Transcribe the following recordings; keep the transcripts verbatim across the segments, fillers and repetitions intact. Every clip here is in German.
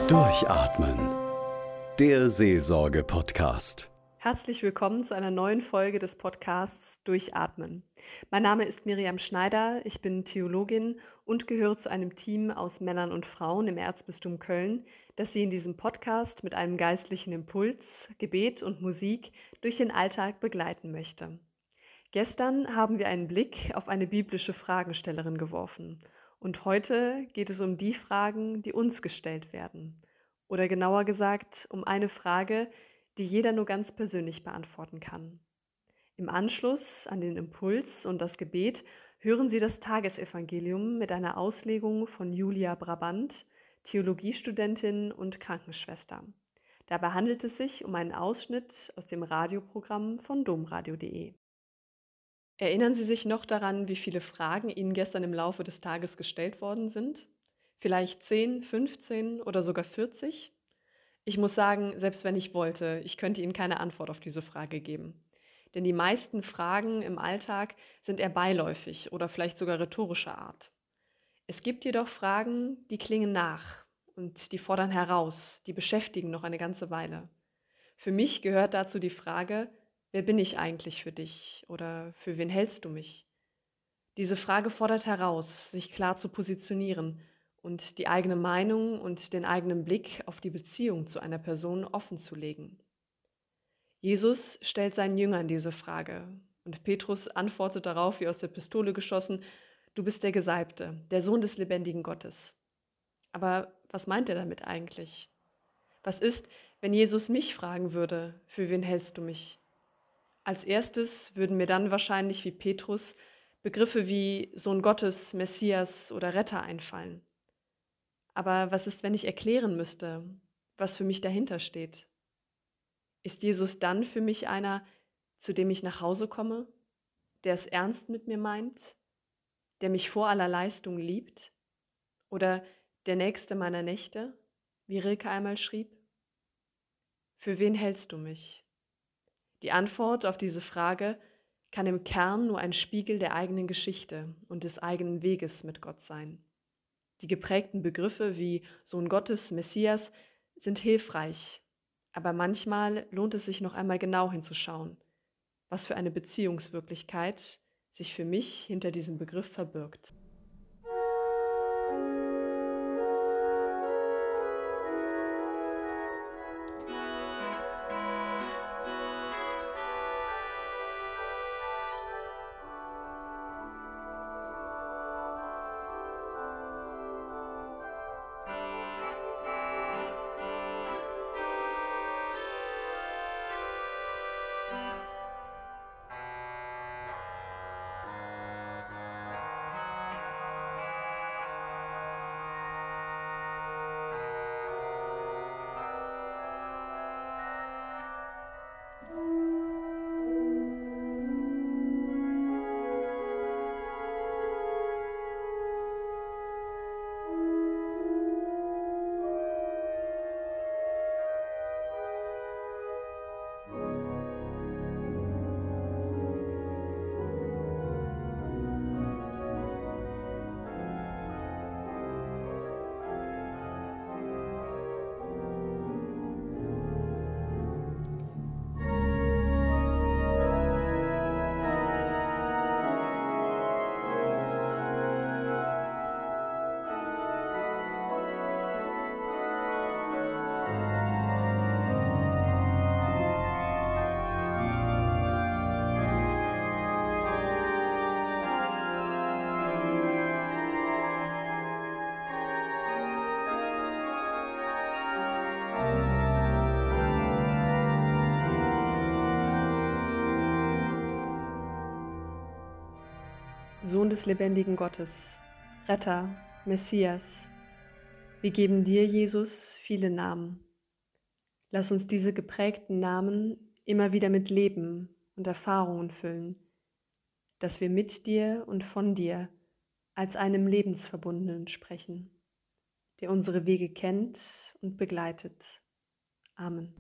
Durchatmen. Der Seelsorge-Podcast. Herzlich willkommen zu einer neuen Folge des Podcasts Durchatmen. Mein Name ist Miriam Schneider, ich bin Theologin und gehöre zu einem Team aus Männern und Frauen im Erzbistum Köln, das Sie in diesem Podcast mit einem geistlichen Impuls, Gebet und Musik durch den Alltag begleiten möchte. Gestern haben wir einen Blick auf eine biblische Fragestellerin geworfen und heute geht es um die Fragen, die uns gestellt werden. Oder genauer gesagt, um eine Frage, die jeder nur ganz persönlich beantworten kann. Im Anschluss an den Impuls und das Gebet hören Sie das Tagesevangelium mit einer Auslegung von Julia Brabant, Theologiestudentin und Krankenschwester. Dabei handelt es sich um einen Ausschnitt aus dem Radioprogramm von domradio punkt de. Erinnern Sie sich noch daran, wie viele Fragen Ihnen gestern im Laufe des Tages gestellt worden sind? Vielleicht zehn, fünfzehn oder sogar vierzig? Ich muss sagen, selbst wenn ich wollte, ich könnte Ihnen keine Antwort auf diese Frage geben. Denn die meisten Fragen im Alltag sind eher beiläufig oder vielleicht sogar rhetorischer Art. Es gibt jedoch Fragen, die klingen nach und die fordern heraus, die beschäftigen noch eine ganze Weile. Für mich gehört dazu die Frage, wer bin ich eigentlich für dich oder für wen hältst du mich? Diese Frage fordert heraus, sich klar zu positionieren und die eigene Meinung und den eigenen Blick auf die Beziehung zu einer Person offen zu legen. Jesus stellt seinen Jüngern diese Frage und Petrus antwortet darauf wie aus der Pistole geschossen: Du bist der Gesalbte, der Sohn des lebendigen Gottes. Aber was meint er damit eigentlich? Was ist, wenn Jesus mich fragen würde, für wen hältst du mich? Als erstes würden mir dann wahrscheinlich wie Petrus Begriffe wie Sohn Gottes, Messias oder Retter einfallen. Aber was ist, wenn ich erklären müsste, was für mich dahinter steht? Ist Jesus dann für mich einer, zu dem ich nach Hause komme, der es ernst mit mir meint, der mich vor aller Leistung liebt? Oder der Nächste meiner Nächte, wie Rilke einmal schrieb? Für wen hältst du mich? Die Antwort auf diese Frage kann im Kern nur ein Spiegel der eigenen Geschichte und des eigenen Weges mit Gott sein. Die geprägten Begriffe wie Sohn Gottes, Messias sind hilfreich, aber manchmal lohnt es sich noch einmal genau hinzuschauen, was für eine Beziehungswirklichkeit sich für mich hinter diesem Begriff verbirgt. Sohn des lebendigen Gottes, Retter, Messias, wir geben dir, Jesus, viele Namen. Lass uns diese geprägten Namen immer wieder mit Leben und Erfahrungen füllen, dass wir mit dir und von dir als einem Lebensverbundenen sprechen, der unsere Wege kennt und begleitet. Amen.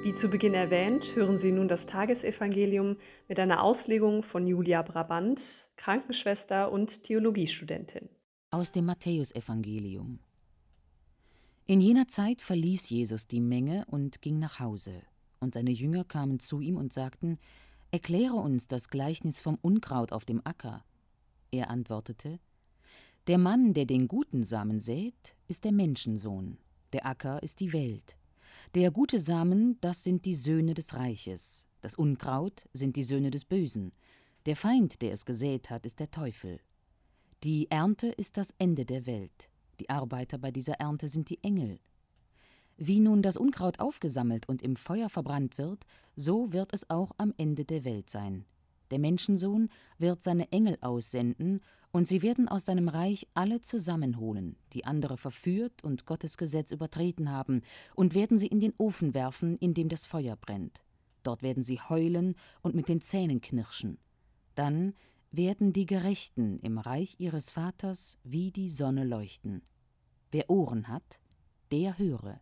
Wie zu Beginn erwähnt, hören Sie nun das Tagesevangelium mit einer Auslegung von Julia Brabant, Krankenschwester und Theologiestudentin. Aus dem Matthäusevangelium. In jener Zeit verließ Jesus die Menge und ging nach Hause. Und seine Jünger kamen zu ihm und sagten: Erkläre uns das Gleichnis vom Unkraut auf dem Acker. Er antwortete: Der Mann, der den guten Samen sät, ist der Menschensohn. Der Acker ist die Welt. Der gute Samen, das sind die Söhne des Reiches. Das Unkraut sind die Söhne des Bösen. Der Feind, der es gesät hat, ist der Teufel. Die Ernte ist das Ende der Welt. Die Arbeiter bei dieser Ernte sind die Engel. Wie nun das Unkraut aufgesammelt und im Feuer verbrannt wird, so wird es auch am Ende der Welt sein. Der Menschensohn wird seine Engel aussenden, und sie werden aus seinem Reich alle zusammenholen, die andere verführt und Gottes Gesetz übertreten haben, und werden sie in den Ofen werfen, in dem das Feuer brennt. Dort werden sie heulen und mit den Zähnen knirschen. Dann werden die Gerechten im Reich ihres Vaters wie die Sonne leuchten. Wer Ohren hat, der höre.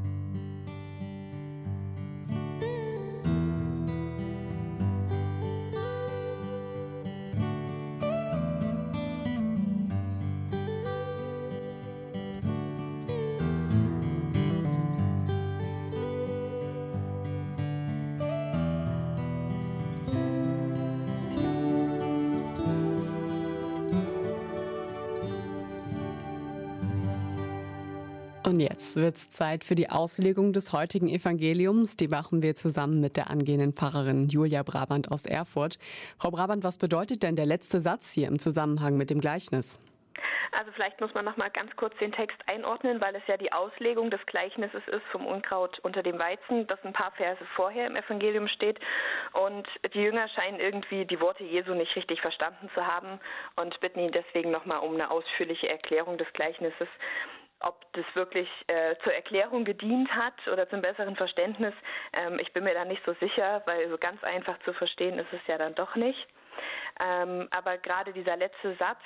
Und jetzt wird's Zeit für die Auslegung des heutigen Evangeliums. Die machen wir zusammen mit der angehenden Pfarrerin Julia Brabant aus Erfurt. Frau Brabant, was bedeutet denn der letzte Satz hier im Zusammenhang mit dem Gleichnis? Also vielleicht muss man noch mal ganz kurz den Text einordnen, weil es ja die Auslegung des Gleichnisses ist vom Unkraut unter dem Weizen, das ein paar Verse vorher im Evangelium steht. Und die Jünger scheinen irgendwie die Worte Jesu nicht richtig verstanden zu haben und bitten ihn deswegen noch mal um eine ausführliche Erklärung des Gleichnisses. Ob das wirklich äh, zur Erklärung gedient hat oder zum besseren Verständnis, ähm, ich bin mir da nicht so sicher, weil so ganz einfach zu verstehen ist es ja dann doch nicht. Ähm, aber gerade dieser letzte Satz,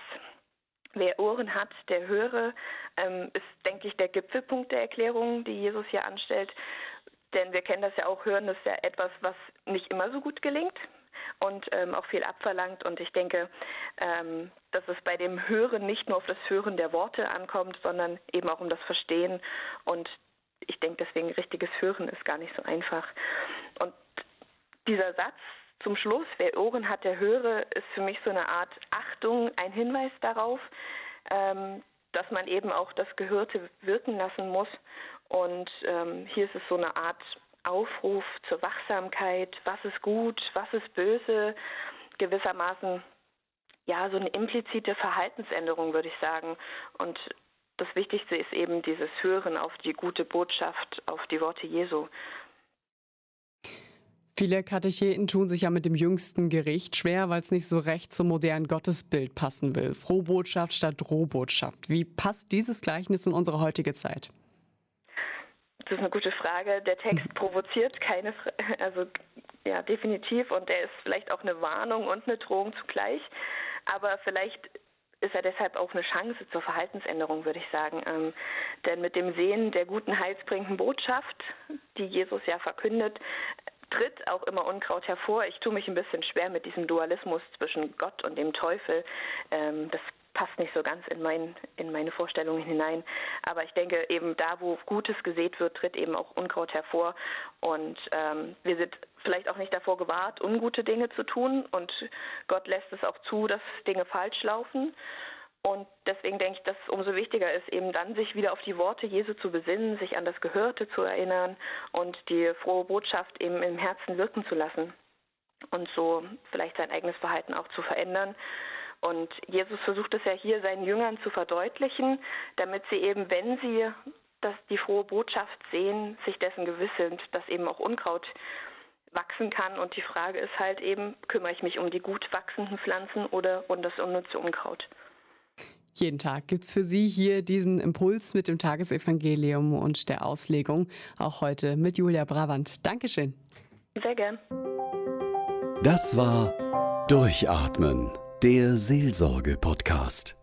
wer Ohren hat, der höre, ähm, ist, denke ich, der Gipfelpunkt der Erklärung, die Jesus hier anstellt. Denn wir kennen das ja auch, Hören ist ja etwas, was nicht immer so gut gelingt und ähm, auch viel abverlangt. Und ich denke, ähm, dass es bei dem Hören nicht nur auf das Hören der Worte ankommt, sondern eben auch um das Verstehen. Und ich denke deswegen, richtiges Hören ist gar nicht so einfach. Und dieser Satz zum Schluss, wer Ohren hat, der höre, ist für mich so eine Art Achtung, ein Hinweis darauf, ähm, dass man eben auch das Gehörte wirken lassen muss. Und ähm, hier ist es so eine Art Aufruf zur Wachsamkeit, was ist gut, was ist böse, gewissermaßen ja so eine implizite Verhaltensänderung, würde ich sagen. Und das Wichtigste ist eben dieses Hören auf die gute Botschaft, auf die Worte Jesu. Viele Katecheten tun sich ja mit dem jüngsten Gericht schwer, weil es nicht so recht zum modernen Gottesbild passen will. Frohbotschaft statt Drohbotschaft. Wie passt dieses Gleichnis in unsere heutige Zeit? Das ist eine gute Frage. Der Text provoziert keine, also ja, definitiv. Und er ist vielleicht auch eine Warnung und eine Drohung zugleich. Aber vielleicht ist er deshalb auch eine Chance zur Verhaltensänderung, würde ich sagen. Ähm, denn mit dem Sehen der guten, heilsbringenden Botschaft, die Jesus ja verkündet, tritt auch immer Unkraut hervor. Ich tue mich ein bisschen schwer mit diesem Dualismus zwischen Gott und dem Teufel. Ähm, das passt nicht so ganz in, mein, in meine Vorstellungen hinein. Aber ich denke, eben da, wo Gutes gesät wird, tritt eben auch Unkraut hervor. Und ähm, wir sind vielleicht auch nicht davor gewahrt, ungute Dinge zu tun. Und Gott lässt es auch zu, dass Dinge falsch laufen. Und deswegen denke ich, dass es umso wichtiger ist, eben dann sich wieder auf die Worte Jesu zu besinnen, sich an das Gehörte zu erinnern und die frohe Botschaft eben im Herzen wirken zu lassen und so vielleicht sein eigenes Verhalten auch zu verändern. Und Jesus versucht es ja hier seinen Jüngern zu verdeutlichen, damit sie eben, wenn sie das, die frohe Botschaft sehen, sich dessen gewiss sind, dass eben auch Unkraut wachsen kann. Und die Frage ist halt eben, kümmere ich mich um die gut wachsenden Pflanzen oder um das unnütze Unkraut? Jeden Tag gibt's für Sie hier diesen Impuls mit dem Tagesevangelium und der Auslegung. Auch heute mit Julia Brabant. Dankeschön. Sehr gern. Das war Durchatmen, der Seelsorge-Podcast.